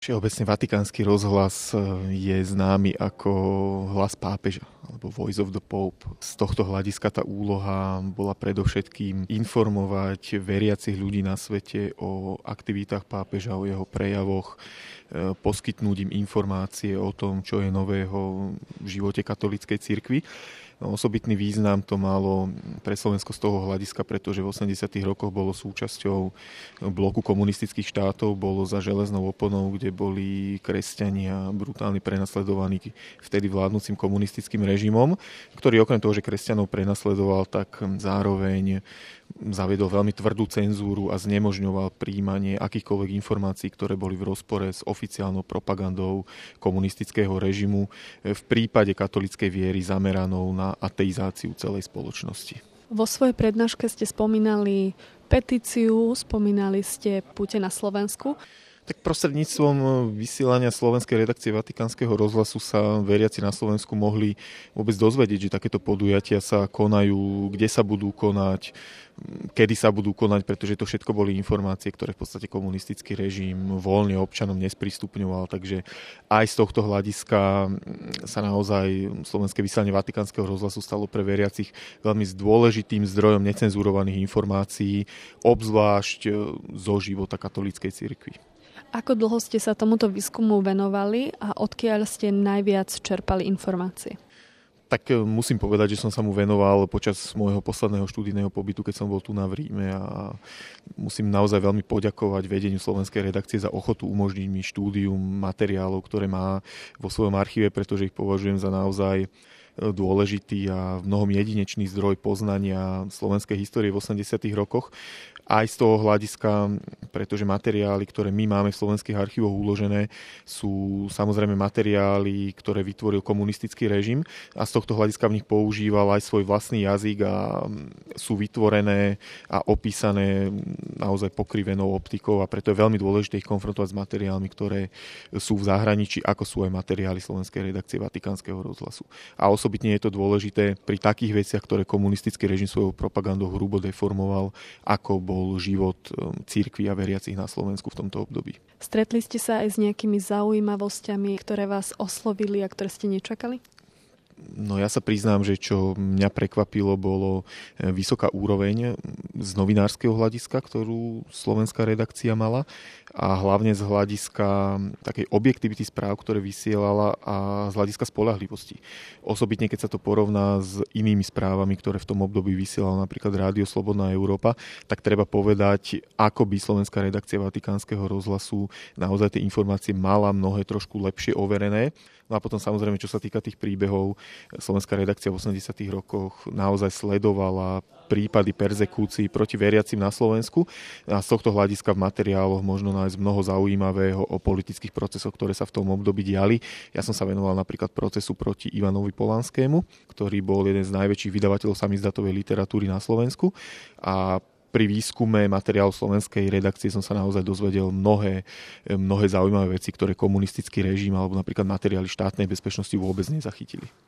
Všeobecne Vatikánsky rozhlas je známy ako hlas pápeža, alebo Voice of the Pope. Z tohto hľadiska tá úloha bola predovšetkým informovať veriacich ľudí na svete o aktivitách pápeža, o jeho prejavoch, poskytnúť im informácie o tom, čo je nového v živote katolíckej cirkvi. No, osobitný význam to malo pre Slovensko z toho hľadiska, pretože v 80. rokoch bolo súčasťou bloku komunistických štátov, bolo za železnou oponou, kde boli kresťania brutálne prenasledovaní vtedy vládnúcim komunistickým režimom, ktorý okrem toho, že kresťanov prenasledoval, tak zároveň zaviedol veľmi tvrdú cenzúru a znemožňoval prijímanie akýchkoľvek informácií, ktoré boli v rozpore s oficiálnou propagandou komunistického režimu v prípade katolíckej viery zameranou na ateizáciu celej spoločnosti. Vo svojej prednáške ste spomínali petíciu, spomínali ste púte na Slovensku. Tak prostredníctvom vysielania slovenskej redakcie Vatikánskeho rozhlasu sa veriaci na Slovensku mohli vôbec dozvedieť, že takéto podujatia sa konajú, kde sa budú konať, kedy sa budú konať, pretože to všetko boli informácie, ktoré v podstate komunistický režim voľne občanom nesprístupňoval. Takže aj z tohto hľadiska sa naozaj slovenské vysielanie Vatikánskeho rozhlasu stalo pre veriacich veľmi dôležitým zdrojom necenzurovaných informácií, obzvlášť zo života katolíckej cirkvi. Ako dlho ste sa tomuto výskumu venovali a odkiaľ ste najviac čerpali informácie? Tak musím povedať, že som sa mu venoval počas môjho posledného študijného pobytu, keď som bol tu v Ríme, a musím naozaj veľmi poďakovať vedeniu slovenskej redakcie za ochotu umožniť mi štúdium materiálov, ktoré má vo svojom archíve, pretože ich považujem za naozaj dôležitý a v mnohom jedinečný zdroj poznania slovenskej histórie v 80. rokoch. Aj z toho hľadiska, pretože materiály, ktoré my máme v slovenských archívoch uložené, sú samozrejme materiály, ktoré vytvoril komunistický režim, a z tohto hľadiska v nich používal aj svoj vlastný jazyk a sú vytvorené a opísané naozaj pokrivenou optikou, a preto je veľmi dôležité ich konfrontovať s materiálmi, ktoré sú v zahraničí, ako sú aj materiály slovenskej redakcie Vatikánskeho rozhlasu. A osobitne je to dôležité pri takých veciach, ktoré komunistický režim svojou propagandou hrubo deformoval, ako bol život cirkvi a veriacich na Slovensku v tomto období. Stretli ste sa aj s nejakými zaujímavosťami, ktoré vás oslovili a ktoré ste nečakali? No ja sa priznám, že čo mňa prekvapilo, bolo vysoká úroveň z novinárskeho hľadiska, ktorú slovenská redakcia mala, a hlavne z hľadiska takej objektivity správ, ktoré vysielala, a z hľadiska spoľahlivosti. Osobitne, keď sa to porovná s inými správami, ktoré v tom období vysielala napríklad Rádio Slobodná Európa, tak treba povedať, ako by slovenská redakcia Vatikánskeho rozhlasu naozaj tie informácie mala mnohé trošku lepšie overené. No a potom samozrejme, čo sa týka tých príbehov, slovenská redakcia v 80. rokoch naozaj sledovala prípady perzekúcií proti veriacim na Slovensku, a z tohto hľadiska v materiáloch možno nájsť mnoho zaujímavého o politických procesoch, ktoré sa v tom období diali. Ja som sa venoval napríklad procesu proti Ivanovi Polanskému, ktorý bol jeden z najväčších vydavateľov samizdatovej literatúry na Slovensku, a pri výskume materiálu slovenskej redakcie som sa naozaj dozvedel mnohé zaujímavé veci, ktoré komunistický režim alebo napríklad materiály štátnej bezpečnosti vôbec nezachytili.